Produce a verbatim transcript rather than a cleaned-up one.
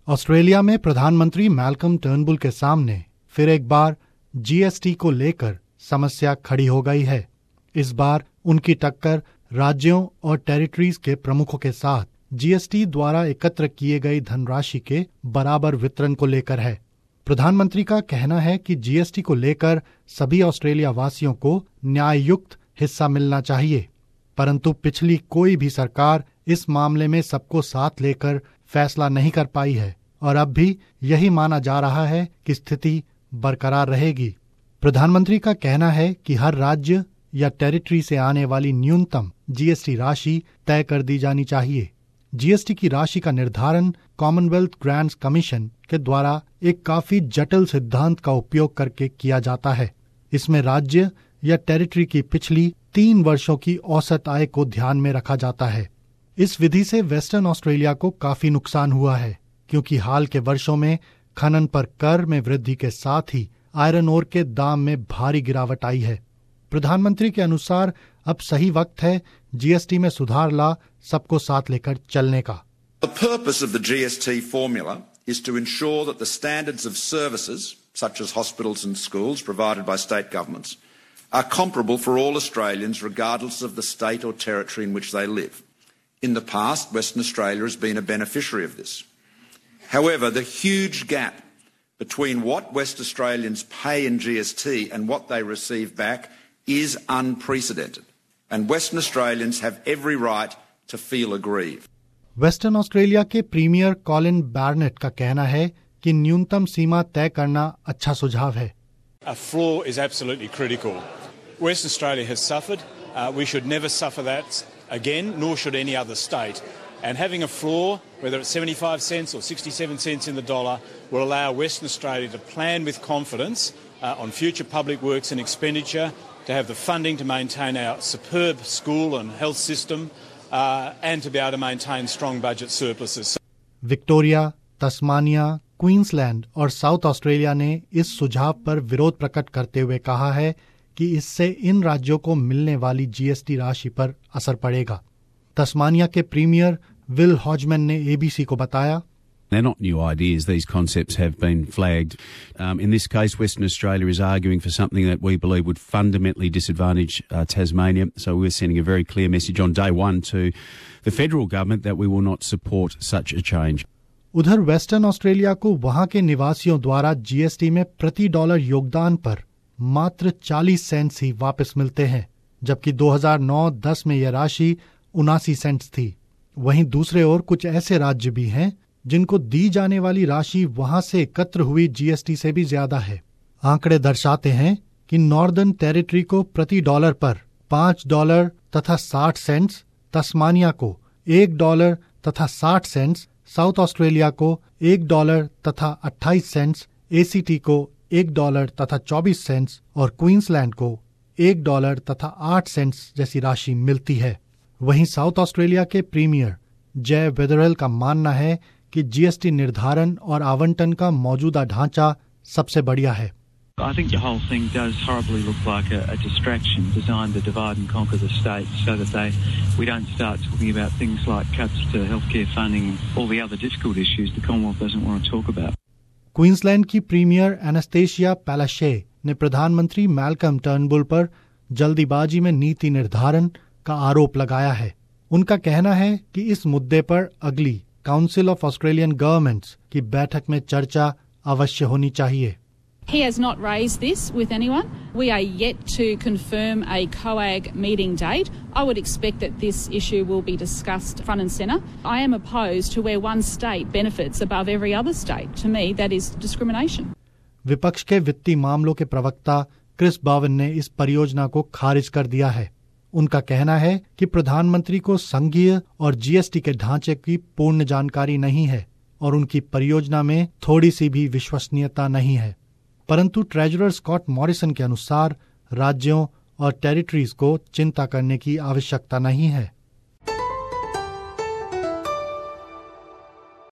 Australia में प्रधानमंत्री Malcolm Turnbull के सामने फिर एक बार जीएसटी को लेकर समस्या खड़ी हो गई है। इस बार उनकी टक्कर राज्यों और टेरिटरीज के प्रमुखों के साथ जीएसटी द्वारा एकत्र किए गई धनराशि के बराबर वितरण को लेकर है। प्रधानमंत्री का कहना है कि जीएसटी को लेकर सभी ऑस्ट्रेलिया वासियों को न्याययुक्त हिस्सा मिलना चाहिए, परंतु पिछली कोई भी सरकार इस मामले में सबको साथ लेकर फैसला नहीं कर पाई है और अब भी यही माना जा रहा है कि स्थिति बरकरार रहेगी। प्रधानमंत्री का कहना है कि हर राज्य या टेरिटरी से आने वाली न्यूनतम जीएसटी राशि तय कर दी जानी चाहिए। जीएसटी की राशि का निर्धारण कॉमनवेल्थ ग्रांट्स कमीशन के द्वारा एक काफी जटिल सिद्धांत का उपयोग करके किया जाता है। इसमें राज्य या टेरिटरी की पिछली तीन वर्षों की औसत आय को ध्यान में रखा जाता है। इस विधि से वेस्टर्न ऑस्ट्रेलिया को काफी नुकसान हुआ है, क्योंकि हाल के वर्षों में खनन पर कर में वृद्धि के साथ ही आयरन ओर के दाम में भारी गिरावट आई है। प्रधानमंत्री के अनुसार अब सही वक्त है जीएसटी में सुधार ला सबको साथ लेकर चलने का। The purpose of the G S T formula is to ensure that the standards of services such as hospitals and schools provided by state governments are comparable for all Australians regardless of the state or territory in which they live. In the past, Western Australia has been a beneficiary of this. However, the huge gap between what West Australians pay in G S T and what they receive back is unprecedented, and Western Australians have every right to feel aggrieved. Western Australia के premier Colin Barnett का कहना है कि न्यूनतम सीमा तय करना अच्छा सुझाव है। A floor is absolutely critical. Western Australia has suffered. Uh, we should never suffer that again, nor should any other state. And having a floor, whether it's seventy-five cents or sixty-seven cents in the dollar, will allow Western Australia to plan with confidence uh, on future public works and expenditure, to have the funding to maintain our superb school and health system, uh, and to be able to maintain strong budget surpluses. Victoria, Tasmania, Queensland और South Australia ने इस सुझाव पर विरोध प्रकट करते हुए कहा है कि इससे इन राज्यों को मिलने वाली जीएसटी राशि पर असर पड़ेगा। तस्मानिया के प्रीमियर विल हॉजमैन ने एबीसी को बताया, They're not new ideas. These concepts have been flagged. Um, in this case, Western Australia is arguing for something that we believe would fundamentally disadvantage uh, Tasmania. So we're sending a very clear message on day one to the federal government that we will not support such a change. उधर Western Australia को वहां के निवासियों द्वारा GST में प्रति dollar योगदान पर मात्र चालीस सेंट्स ही वापस मिलते हैं, जबकि दो हज़ार नौ दस में यह राशि उनासी सेंट्स थी। वहीं दूसरे ओर कुछ ऐसे राज्य भी हैं जिनको दी जाने वाली राशि वहां से एकत्र हुई जीएसटी से भी ज्यादा है। आंकड़े दर्शाते हैं कि नॉर्दर्न टेरिटरी को प्रति डॉलर पर पांच डॉलर तथा साठ सेंट्स, तस्मानिया को एक डॉलर तथा साठ सेंट्स, साउथ ऑस्ट्रेलिया को एक डॉलर तथा अट्ठाईस सेंट्स, एसीटी को एक डॉलर तथा चौबीस सेंट्स और क्वींसलैंड को एक डॉलर तथा आठ सेंट्स जैसी राशि मिलती है। वहीं साउथ ऑस्ट्रेलिया के प्रीमियर जय वेदरल का मानना है कि जीएसटी निर्धारण और आवंटन का मौजूदा ढांचा सबसे बढ़िया है। I think the whole thing does horribly look like a, a distraction designed to divide and conquer the states so that they we don't start talking about things like cuts to healthcare funding and all the other difficult issues the Commonwealth doesn't want to talk about. Queensland की premier Annastacia Palaszczuk ने प्रधानमंत्री Malcolm Turnbull पर जल्दीबाजी में नीति निर्धारण का आरोप लगाया है। उनका कहना है कि इस मुद्दे पर अगली काउंसिल ऑफ ऑस्ट्रेलियन गवर्नमेंट्स की बैठक में चर्चा अवश्य होनी चाहिए। He has not raised this with anyone. We are yet to confirm a COAG meeting date. I would expect that this issue will be discussed front and centre. I am opposed to where one state benefits above every other state. To me, that is discrimination. विपक्ष के वित्तीय मामलों के प्रवक्ता Chris बावन ने इस परियोजना को खारिज कर दिया है। उनका कहना है कि प्रधानमंत्री को संघीय और जीएसटी के ढांचे की पूर्ण जानकारी नहीं है और उनकी परियोजना में थोड़ी सी भी विश्वसनीयता नहीं है। परंतु ट्रेजरर स्कॉट मॉरिसन के अनुसार राज्यों और टेरिटरीज को चिंता करने की आवश्यकता नहीं है।